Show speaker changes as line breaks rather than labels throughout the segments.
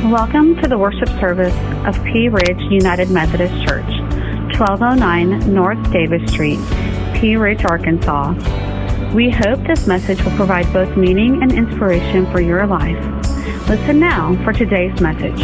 Welcome to the worship service of Pea Ridge United Methodist Church, 1209 North Davis Street, Pea Ridge, Arkansas. We hope this message will provide both meaning and inspiration for your life. Listen now for today's message.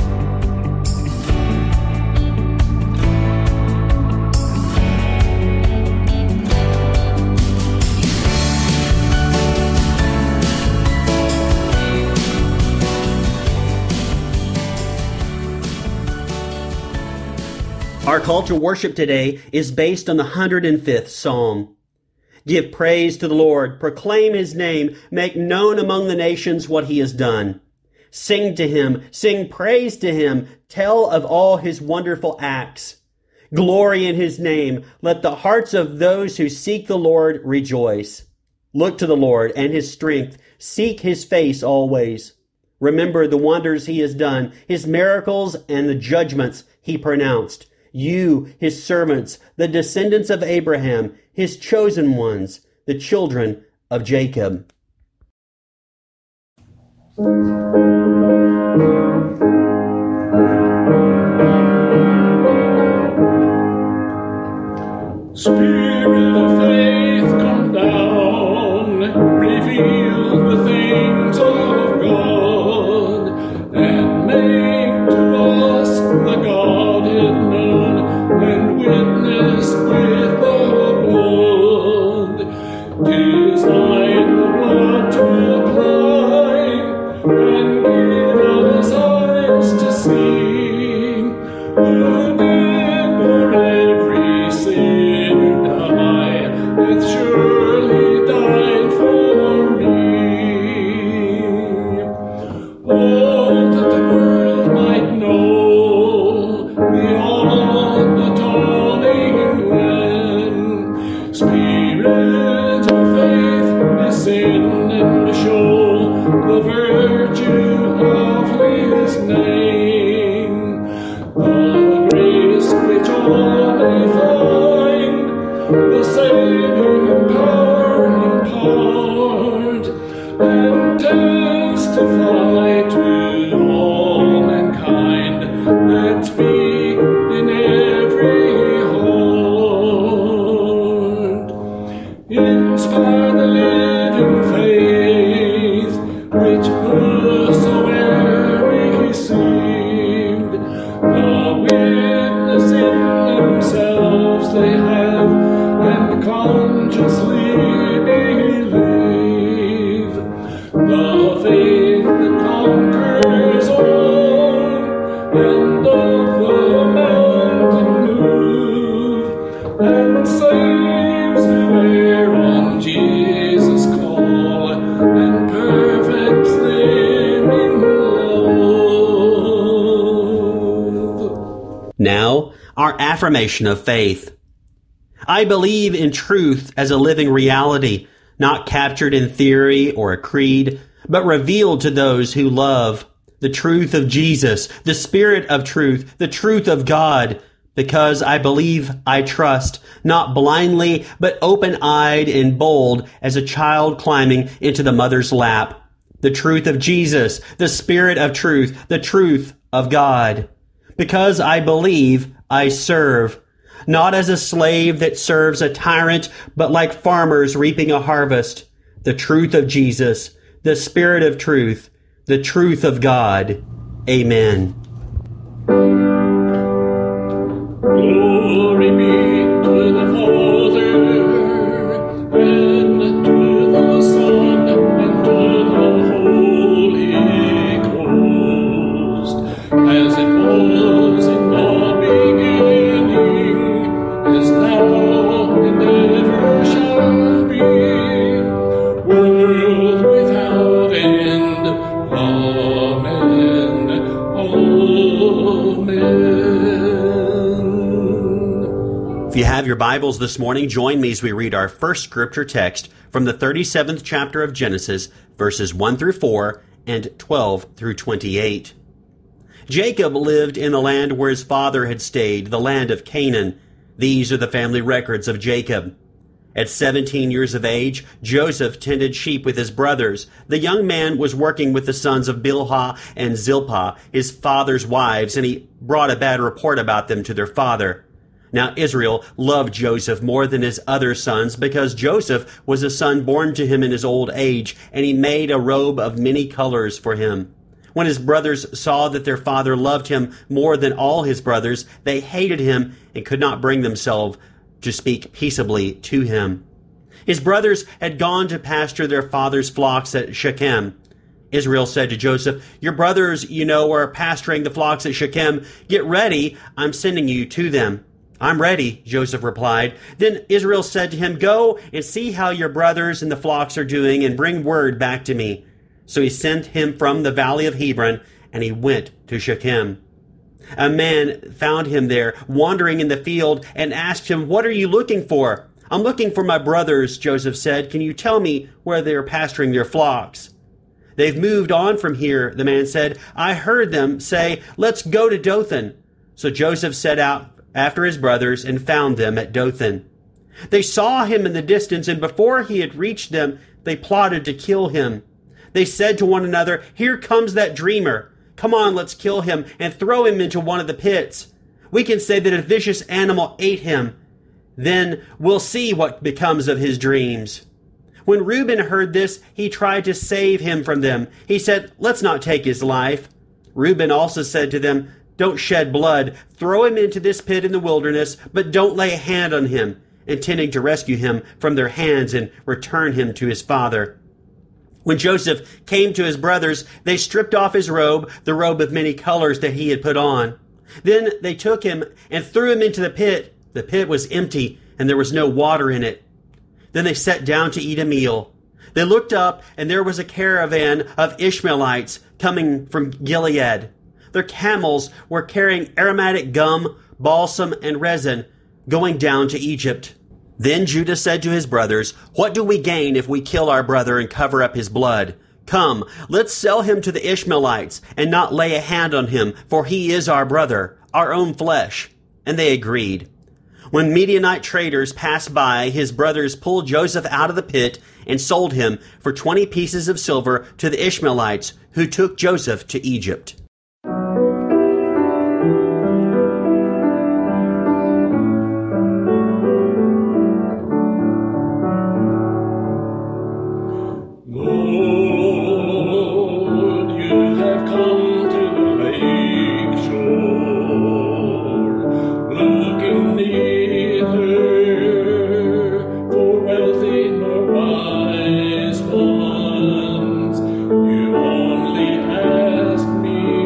Our call to worship today is based on the 105th Psalm. Give praise to the Lord, proclaim His name, make known among the nations what He has done. Sing to Him, sing praise to Him, tell of all His wonderful acts. Glory in His name, let the hearts of those who seek the Lord rejoice. Look to the Lord and His strength, seek His face always. Remember the wonders He has done, His miracles and the judgments He pronounced. You, His servants, the descendants of Abraham, His chosen ones, the children of Jacob.
Spirit of faith, come down, reveal the things of God, and make to us the Godhead known, and witness with the blood. 'Tis thine the blood to apply, and give us eyes to see, who did for every sin die, hath surely died for me. Oh, that the world might know the all-atoning Lamb. Spirit of faith, descend and show the virtue of His name, the grace which all may find, the saving power impart, and testify to all mankind that speak in every heart. Inspire the living faith which whosoever received, the witness in themselves they have, and consciously believe. The faith that conquers all, and of the mountain move, and saves who err on Jesus' call, and perfects them in love.
Now, our affirmation of faith. I believe in truth as a living reality, not captured in theory or a creed, but revealed to those who love. The truth of Jesus, the Spirit of truth, the truth of God. Because I believe, I trust, not blindly, but open-eyed and bold as a child climbing into the mother's lap. The truth of Jesus, the Spirit of truth, the truth of God. Because I believe, I serve. Not as a slave that serves a tyrant, but like farmers reaping a harvest. The truth of Jesus, the Spirit of truth, the truth of God. Amen.
Glory be to the Father, and to the Son, and to the Holy Ghost, as it was in the beginning, is now, and ever shall be, world without end. Amen. Amen.
If you have your Bibles this morning, join me as we read our first scripture text from the 37th chapter of Genesis, verses 1 through 4 and 12 through 28. Jacob lived in the land where his father had stayed, the land of Canaan. These are the family records of Jacob. At 17 years of age, Joseph tended sheep with his brothers. The young man was working with the sons of Bilhah and Zilpah, his father's wives, and he brought a bad report about them to their father. Now Israel loved Joseph more than his other sons because Joseph was a son born to him in his old age, and he made a robe of many colors for him. When his brothers saw that their father loved him more than all his brothers, they hated him and could not bring themselves to speak peaceably to him. His brothers had gone to pasture their father's flocks at Shechem. Israel said to Joseph, "Your brothers, are pasturing the flocks at Shechem. Get ready, I'm sending you to them." "I'm ready," Joseph replied. Then Israel said to him, "Go and see how your brothers and the flocks are doing, and bring word back to me." So he sent him from the valley of Hebron, and he went to Shechem. A man found him there, wandering in the field, and asked him, "What are you looking for?" "I'm looking for my brothers," Joseph said. "Can you tell me where they are pasturing their flocks?" "They've moved on from here," the man said. "I heard them say, 'Let's go to Dothan.'" So Joseph set out after his brothers and found them at Dothan. They saw him in the distance, and before he had reached them, they plotted to kill him. They said to one another, "Here comes that dreamer. Come on, let's kill him and throw him into one of the pits. We can say that a vicious animal ate him. Then we'll see what becomes of his dreams." When Reuben heard this, he tried to save him from them. He said, "Let's not take his life." Reuben also said to them, "Don't shed blood. Throw him into this pit in the wilderness, but don't lay a hand on him," intending to rescue him from their hands and return him to his father. When Joseph came to his brothers, they stripped off his robe, the robe of many colors that he had put on. Then they took him and threw him into the pit. The pit was empty, and there was no water in it. Then they sat down to eat a meal. They looked up, and there was a caravan of Ishmaelites coming from Gilead. Their camels were carrying aromatic gum, balsam, and resin, going down to Egypt. Then Judah said to his brothers, "What do we gain if we kill our brother and cover up his blood? Come, let's sell him to the Ishmaelites and not lay a hand on him, for he is our brother, our own flesh." And they agreed. When Midianite traders passed by, his brothers pulled Joseph out of the pit and sold him for 20 pieces of silver to the Ishmaelites, who took Joseph to Egypt.
You only ask me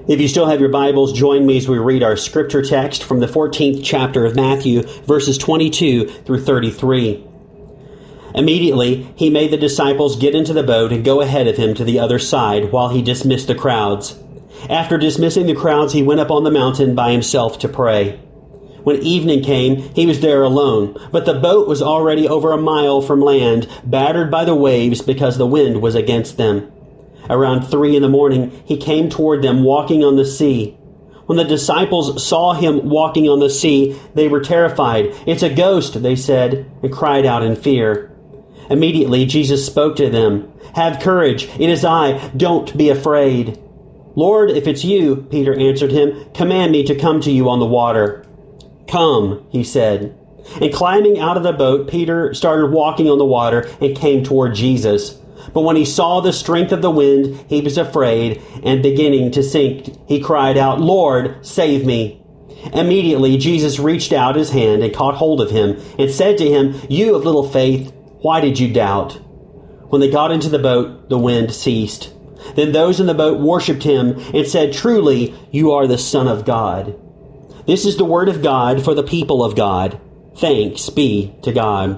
If you still have your Bibles, join me as we read our scripture text from the 14th chapter of Matthew, verses 22 through 33. Immediately, he made the disciples get into the boat and go ahead of him to the other side while he dismissed the crowds. After dismissing the crowds, he went up on the mountain by himself to pray. When evening came, he was there alone, but the boat was already over a mile from land, battered by the waves because the wind was against them. Around 3 a.m, he came toward them walking on the sea. When the disciples saw him walking on the sea, they were terrified. "It's a ghost," they said, and cried out in fear. Immediately Jesus spoke to them. "Have courage, it is I, don't be afraid." "Lord, if it's you," Peter answered him, "command me to come to you on the water." "Come," he said. And climbing out of the boat, Peter started walking on the water and came toward Jesus. But when he saw the strength of the wind, he was afraid, and beginning to sink, he cried out, "Lord, save me." Immediately Jesus reached out his hand and caught hold of him, and said to him, "You of little faith, why did you doubt?" When they got into the boat, the wind ceased. Then those in the boat worshipped him, and said, "Truly, you are the Son of God." This is the word of God for the people of God. Thanks be to God.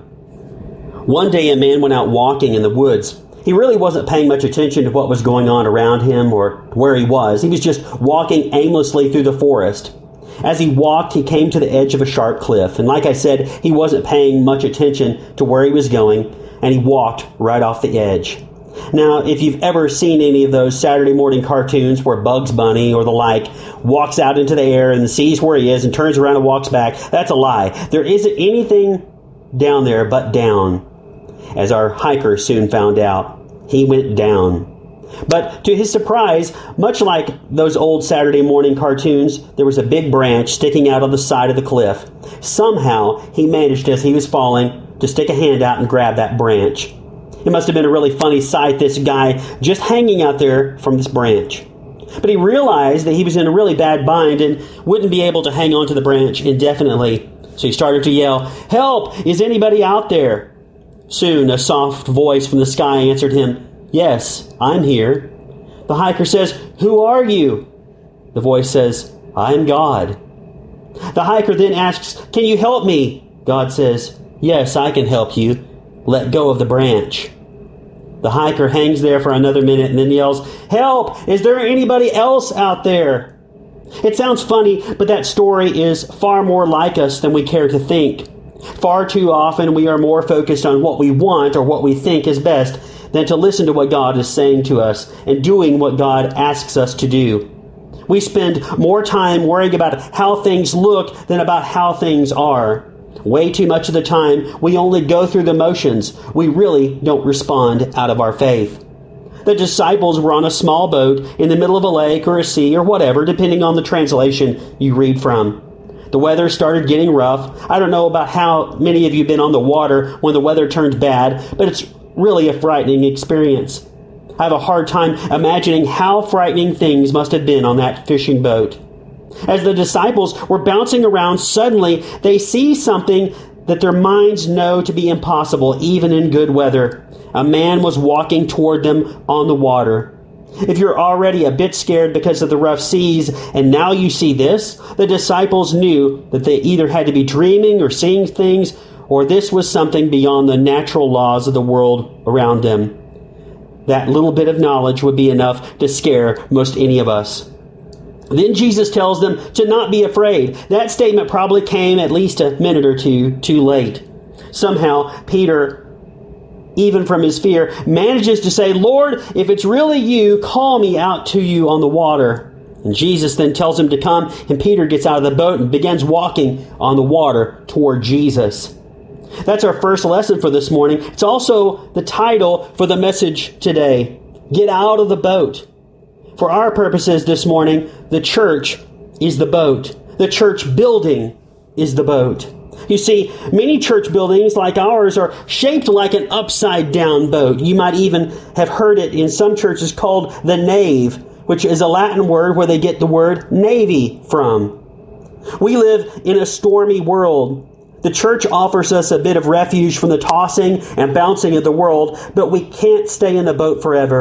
One day a man went out walking in the woods. He really wasn't paying much attention to what was going on around him or where he was. He was just walking aimlessly through the forest. As he walked, he came to the edge of a sharp cliff. And like I said, he wasn't paying much attention to where he was going, and he walked right off the edge. Now, if you've ever seen any of those Saturday morning cartoons where Bugs Bunny or the like walks out into the air and sees where he is and turns around and walks back, that's a lie. There isn't anything down there but down. As our hiker soon found out, he went down. But to his surprise, much like those old Saturday morning cartoons, there was a big branch sticking out of the side of the cliff. Somehow, he managed, as he was falling, to stick a hand out and grab that branch. It must have been a really funny sight, this guy just hanging out there from this branch. But he realized that he was in a really bad bind and wouldn't be able to hang on to the branch indefinitely. So he started to yell, "Help! Is anybody out there?" Soon, a soft voice from the sky answered him, "Yes, I'm here." The hiker says, "Who are you?" The voice says, "I am God." The hiker then asks, "Can you help me?" God says, "Yes, I can help you. Let go of the branch." The hiker hangs there for another minute and then yells, "Help! Is there anybody else out there?" It sounds funny, but that story is far more like us than we care to think. Far too often we are more focused on what we want or what we think is best than to listen to what God is saying to us and doing what God asks us to do. We spend more time worrying about how things look than about how things are. Way too much of the time, we only go through the motions. We really don't respond out of our faith. The disciples were on a small boat in the middle of a lake or a sea or whatever, depending on the translation you read from. The weather started getting rough. I don't know about how many of you have been on the water when the weather turns bad, but it's really a frightening experience. I have a hard time imagining how frightening things must have been on that fishing boat. As the disciples were bouncing around, suddenly they see something that their minds know to be impossible, even in good weather. A man was walking toward them on the water. If you're already a bit scared because of the rough seas, and now you see this, the disciples knew that they either had to be dreaming or seeing things, or this was something beyond the natural laws of the world around them. That little bit of knowledge would be enough to scare most any of us. Then Jesus tells them to not be afraid. That statement probably came at least a minute or two too late. Somehow, Peter, even from his fear, manages to say, "Lord, if it's really you, call me out to you on the water." And Jesus then tells him to come, and Peter gets out of the boat and begins walking on the water toward Jesus. That's our first lesson for this morning. It's also the title for the message today. Get out of the boat. For our purposes this morning, the church is the boat. The church building is the boat. You see, many church buildings like ours are shaped like an upside-down boat. You might even have heard it in some churches called the nave, which is a Latin word where they get the word navy from. We live in a stormy world. The church offers us a bit of refuge from the tossing and bouncing of the world, but we can't stay in the boat forever.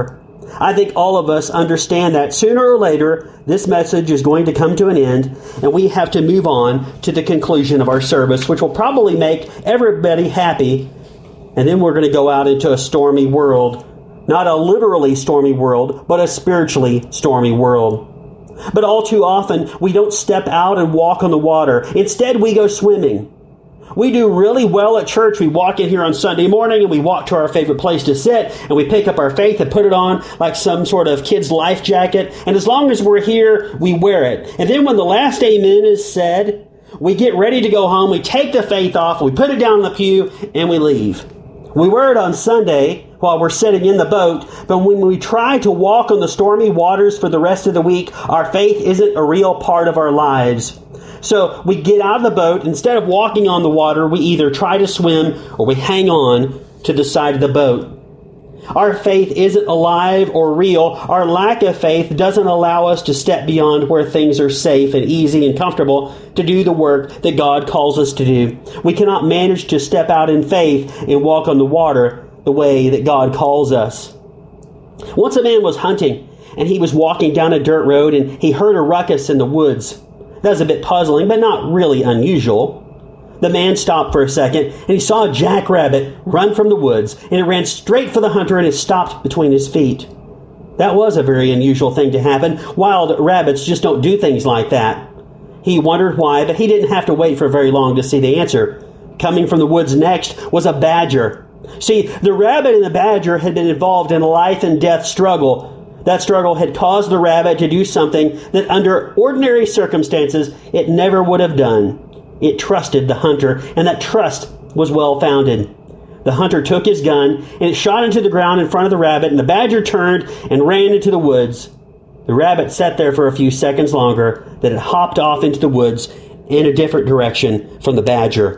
I think all of us understand that sooner or later, this message is going to come to an end, and we have to move on to the conclusion of our service, which will probably make everybody happy. And then we're going to go out into a stormy world. Not a literally stormy world, but a spiritually stormy world. But all too often, we don't step out and walk on the water. Instead, we go swimming. We do really well at church. We walk in here on Sunday morning and we walk to our favorite place to sit and we pick up our faith and put it on like some sort of kid's life jacket. And as long as we're here, we wear it. And then when the last amen is said, we get ready to go home. We take the faith off, we put it down in the pew, and we leave. We wear it on Sunday while we're sitting in the boat, but when we try to walk on the stormy waters for the rest of the week, our faith isn't a real part of our lives. So we get out of the boat. Instead of walking on the water, we either try to swim or we hang on to the side of the boat. Our faith isn't alive or real. Our lack of faith doesn't allow us to step beyond where things are safe and easy and comfortable to do the work that God calls us to do. We cannot manage to step out in faith and walk on the water the way that God calls us. Once a man was hunting and he was walking down a dirt road and he heard a ruckus in the woods. That was a bit puzzling, but not really unusual. The man stopped for a second, and he saw a jackrabbit run from the woods, and it ran straight for the hunter, and it stopped between his feet. That was a very unusual thing to happen. Wild rabbits just don't do things like that. He wondered why, but he didn't have to wait for very long to see the answer. Coming from the woods next was a badger. See, the rabbit and the badger had been involved in a life and death struggle. That struggle had caused the rabbit to do something that under ordinary circumstances it never would have done. It trusted the hunter, and that trust was well founded. The hunter took his gun, and it shot into the ground in front of the rabbit, and the badger turned and ran into the woods. The rabbit sat there for a few seconds longer, then it hopped off into the woods in a different direction from the badger.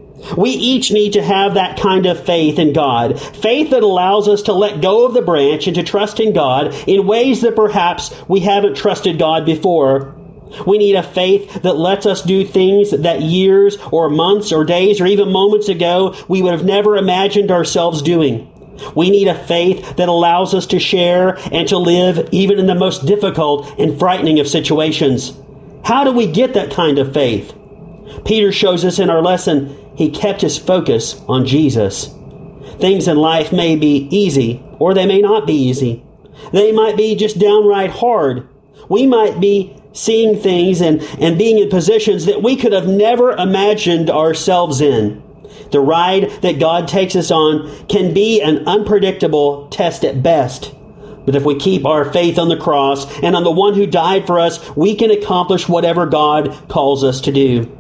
We each need to have that kind of faith in God. Faith that allows us to let go of the branch and to trust in God in ways that perhaps we haven't trusted God before. We need a faith that lets us do things that years or months or days or even moments ago we would have never imagined ourselves doing. We need a faith that allows us to share and to live even in the most difficult and frightening of situations. How do we get that kind of faith? Peter shows us in our lesson he kept his focus on Jesus. Things in life may be easy, or they may not be easy. They might be just downright hard. We might be seeing things and being in positions that we could have never imagined ourselves in. The ride that God takes us on can be an unpredictable test at best. But if we keep our faith on the cross and on the one who died for us, we can accomplish whatever God calls us to do.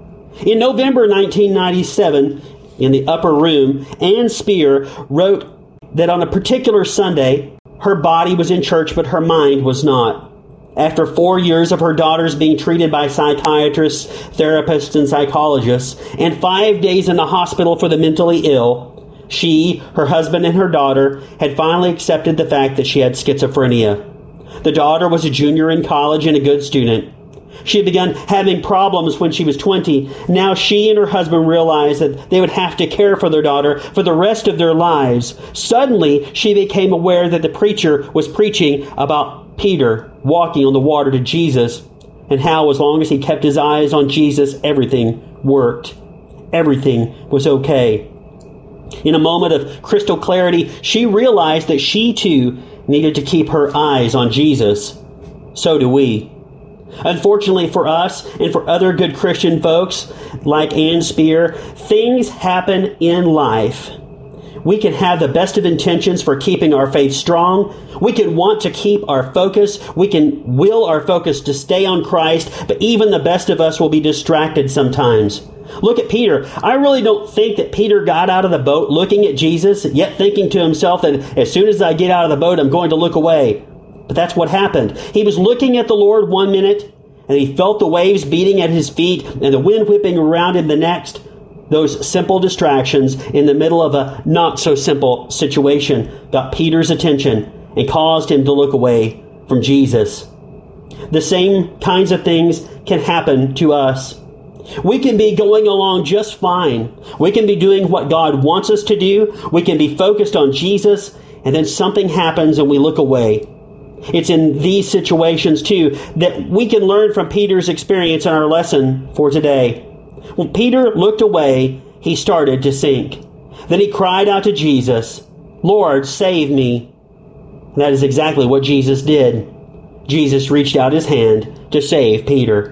In November 1997, in the upper room, Ann Spear wrote that on a particular Sunday, her body was in church, but her mind was not. After 4 years of her daughters being treated by psychiatrists, therapists, and psychologists, and 5 days in the hospital for the mentally ill, she, her husband, and her daughter had finally accepted the fact that she had schizophrenia. The daughter was a junior in college and a good student. She had begun having problems when she was 20. Now she and her husband realized that they would have to care for their daughter for the rest of their lives. Suddenly, she became aware that the preacher was preaching about Peter walking on the water to Jesus, and how as long as he kept his eyes on Jesus, everything worked. Everything was okay. In a moment of crystal clarity, she realized that she too needed to keep her eyes on Jesus. So do we. Unfortunately for us and for other good Christian folks like Ann Spear, things happen in life. We can have the best of intentions for keeping our faith strong. We can want to keep our focus. We can will our focus to stay on Christ, but even the best of us will be distracted sometimes. Look at Peter. I really don't think that Peter got out of the boat looking at Jesus, yet thinking to himself that as soon as I get out of the boat, I'm going to look away. But that's what happened. He was looking at the Lord one minute, and he felt the waves beating at his feet and the wind whipping around him the next. Those simple distractions in the middle of a not-so-simple situation got Peter's attention and caused him to look away from Jesus. The same kinds of things can happen to us. We can be going along just fine. We can be doing what God wants us to do. We can be focused on Jesus, and then something happens and we look away. It's in these situations, too, that we can learn from Peter's experience in our lesson for today. When Peter looked away, he started to sink. Then he cried out to Jesus, "Lord, save me." And that is exactly what Jesus did. Jesus reached out his hand to save Peter.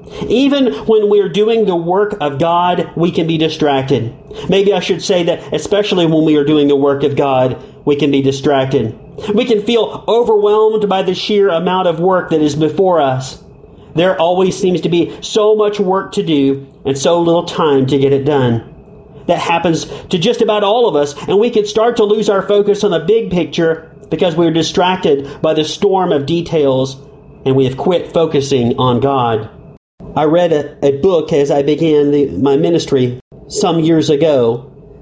Even when we're doing the work of God, we can be distracted. Maybe I should say that especially when we are doing the work of God, we can be distracted. We can feel overwhelmed by the sheer amount of work that is before us. There always seems to be so much work to do and so little time to get it done. That happens to just about all of us, and we can start to lose our focus on the big picture because we're distracted by the storm of details and we have quit focusing on God. I read a book as I began my ministry some years ago.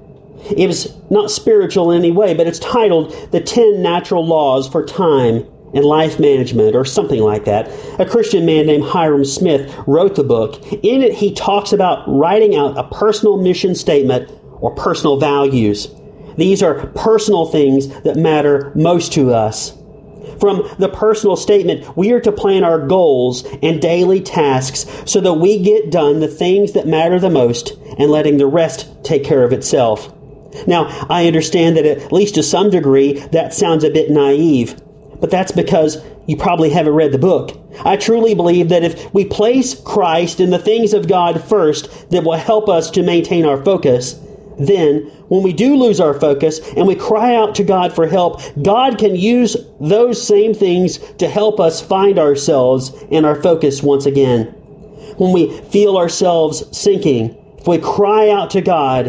It was not spiritual in any way, but it's titled The 10 Natural Laws for Time and Life Management, or something like that. A Christian man named Hyrum Smith wrote the book. In it, he talks about writing out a personal mission statement or personal values. These are personal things that matter most to us. From the personal statement, we are to plan our goals and daily tasks so that we get done the things that matter the most and letting the rest take care of itself. Now, I understand that at least to some degree that sounds a bit naive, but that's because you probably haven't read the book. I truly believe that if we place Christ and the things of God first, that will help us to maintain our focus. Then, when we do lose our focus and we cry out to God for help, God can use those same things to help us find ourselves and our focus once again. When we feel ourselves sinking, if we cry out to God,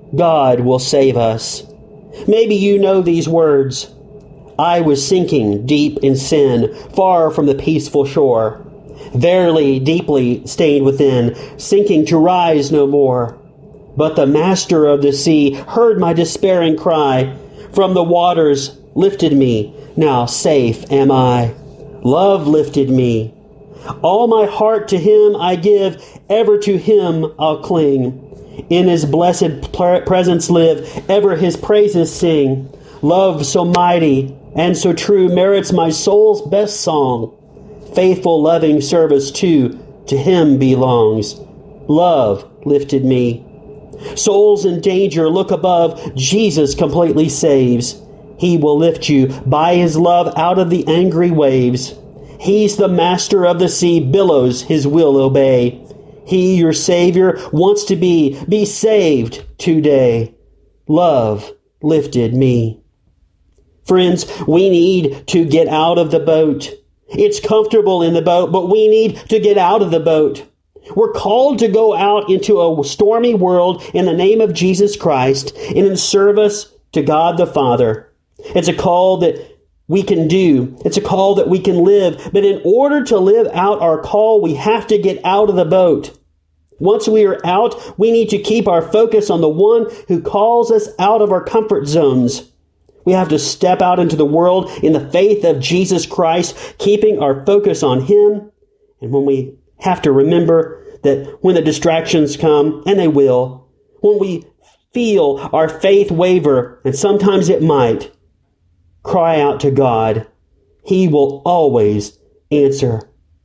God will save us. Maybe you know these words. I was sinking deep in sin, far from the peaceful shore. Verily, deeply stained within, sinking to rise no more. But the master of the sea heard my despairing cry. From the waters lifted me. Now safe am I. Love lifted me. All my heart to him I give. Ever to him I'll cling. In his blessed presence live. Ever his praises sing. Love so mighty and so true merits my soul's best song. Faithful loving service too to him belongs. Love lifted me. Souls in danger, look above. Jesus completely saves. He will lift you by his love out of the angry waves. He's the master of the sea, billows his will obey. He, your Savior, wants to be saved today. Love lifted me. Friends, we need to get out of the boat. It's comfortable in the boat, but we need to get out of the boat. We're called to go out into a stormy world in the name of Jesus Christ and in service to God the Father. It's a call that we can do. It's a call that we can live. But in order to live out our call, we have to get out of the boat. Once we are out, we need to keep our focus on the one who calls us out of our comfort zones. We have to step out into the world in the faith of Jesus Christ, keeping our focus on him. And when we have to remember that when the distractions come, and they will, when we feel our faith waver, and sometimes it might, cry out to God. He will always answer.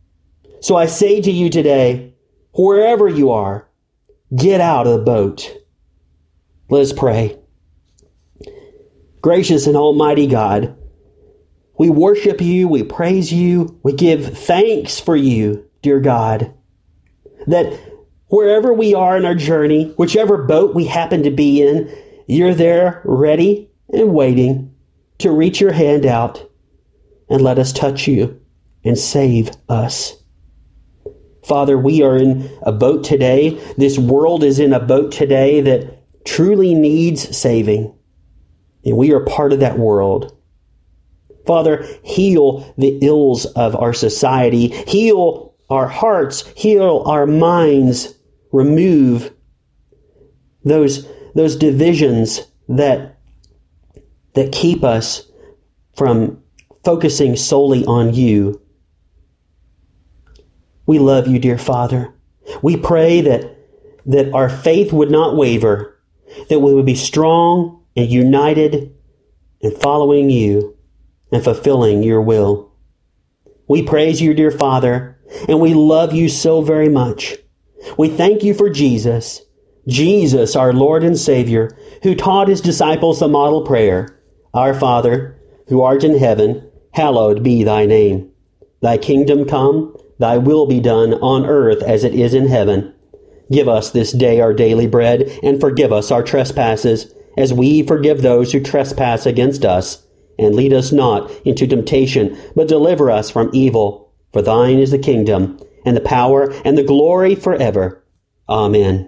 So I say to you today, wherever you are, get out of the boat. Let us pray. Gracious and almighty God, we worship you, we praise you, we give thanks for you, dear God, that wherever we are in our journey, whichever boat we happen to be in, you're there ready and waiting to reach your hand out and let us touch you and save us. Father, we are in a boat today. This world is in a boat today that truly needs saving, and we are part of that world. Father, heal the ills of our society. Heal our hearts. Heal our minds. Remove those divisions that keep us from focusing solely on you. We love you, dear Father. We pray that our faith would not waver, that we would be strong and united, and following you and fulfilling your will. We praise you, dear Father, and we love you so very much. We thank you for Jesus, our Lord and Savior, who taught his disciples the model prayer, Our Father, who art in heaven, hallowed be thy name. Thy kingdom come, thy will be done on earth as it is in heaven. Give us this day our daily bread, and forgive us our trespasses, as we forgive those who trespass against us. And lead us not into temptation, but deliver us from evil. For thine is the kingdom, and the power, and the glory forever. Amen.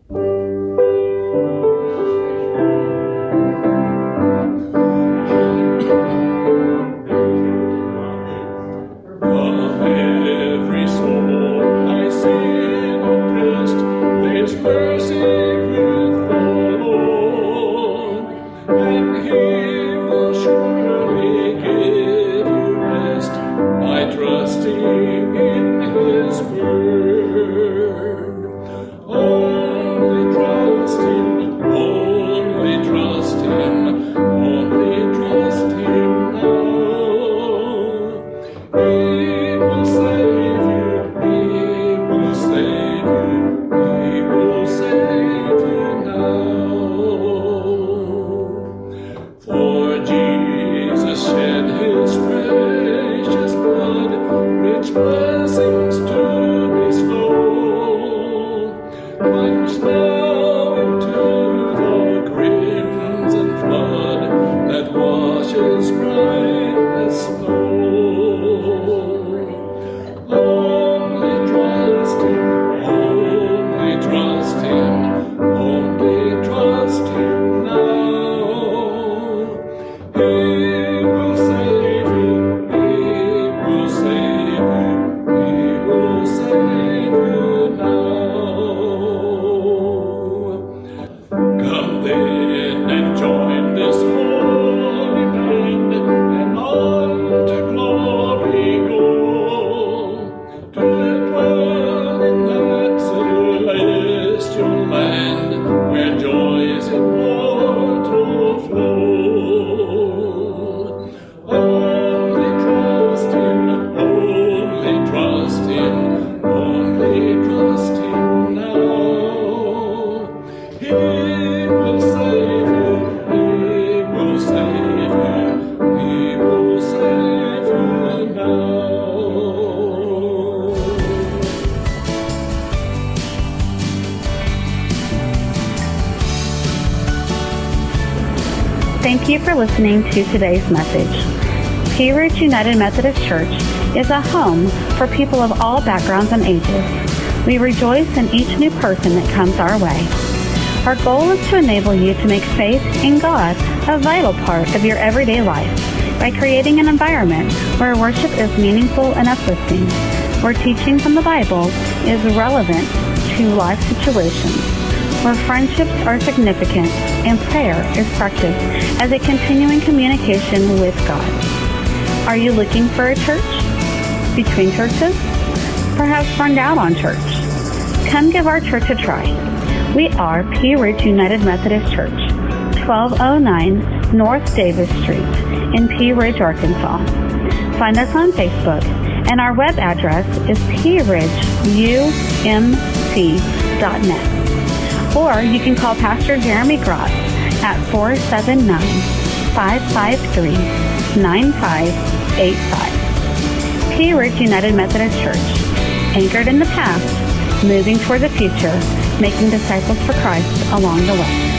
Thank you for listening to today's message. Pea Ridge United Methodist Church is a home for people of all backgrounds and ages. We rejoice in each new person that comes our way. Our goal is to enable you to make faith in God a vital part of your everyday life by creating an environment where worship is meaningful and uplifting, where teaching from the Bible is relevant to life situations, where friendships are significant and prayer is practiced as a continuing communication with God. Are you looking for a church? Between churches? Perhaps burned out on church? Come give our church a try. We are Pea Ridge United Methodist Church, 1209 North Davis Street in Pea Ridge, Arkansas. Find us on Facebook, and our web address is pearidgeumc.net. Or you can call Pastor Jeremy Gross at 479-553-9585. Pea Ridge United Methodist Church, anchored in the past, moving toward the future, making disciples for Christ along the way.